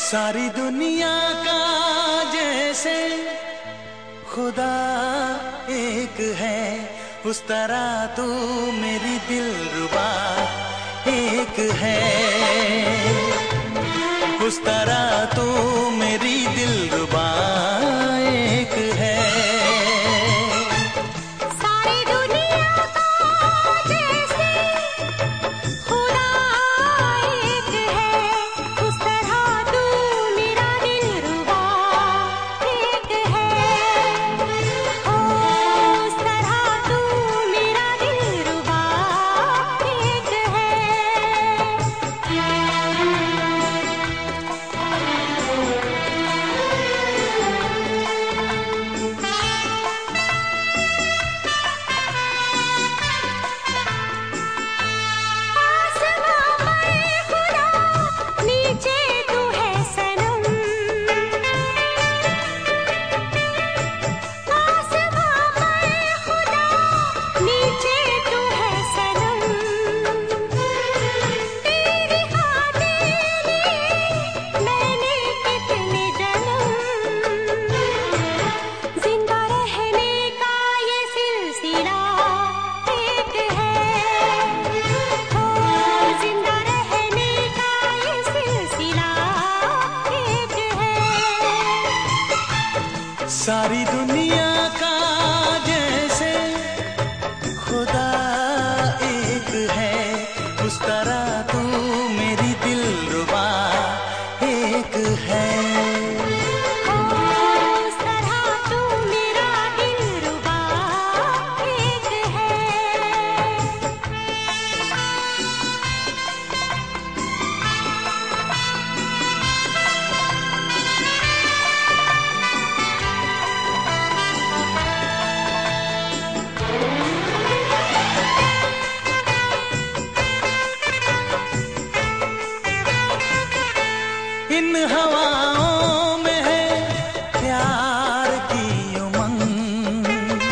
सारी दुनिया का जैसे खुदा एक है, उस तरह तू मेरी दिलरुबा एक है। उस तरह तू मेरी दिलरुबा एक है। सारी दुनिया का जैसे खुदा एक है, उस तरह तू मेरा दिलरुबा एक है। उस तरह तू मेरा दिलरुबा एक है। सारी दुनिया का जैसे खुदा एक है, उस तरह तू मेरी दिलरुबा एक है। उस तरह तू मेरा दिलरुबा एक है। इन हवाओं में है प्यार की उमंग,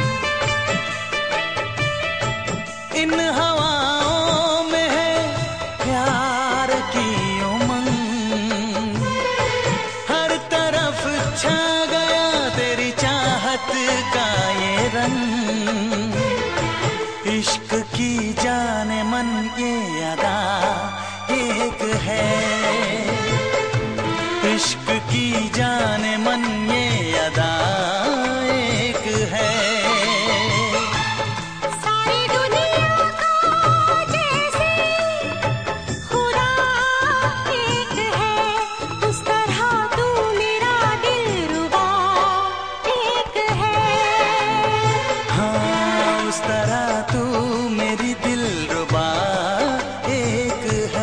इन हवाओं में है प्यार की उमंग। हर तरफ छा गया तेरी चाहत का ये रंग। इश्क की जाने मन ये अदा एक है। इश्क की जाने मन ये अदा एक है। सारी दुनिया का जैसे खुदा एक है, उस तरह तू मेरा दिलरुबा एक है। हाँ, उस तरह तू मेरी दिलरुबा एक है।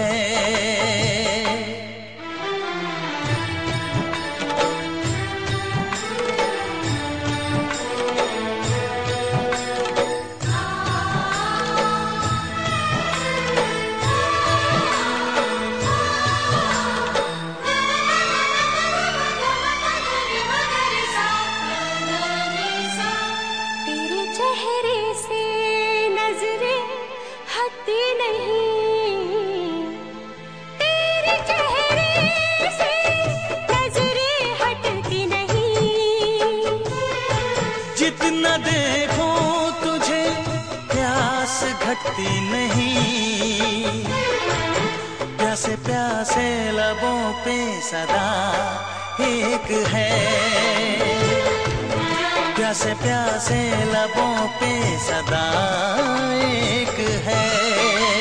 तेरे चेहरे से नजरें हटती नहीं, तेरे चेहरे से नजरें हटती नहीं। जितना देखो तुझे प्यास घटती नहीं। प्यासे प्यासे लबों पे सदा एक है। प्यासे प्यासे लबों पे सदा एक है।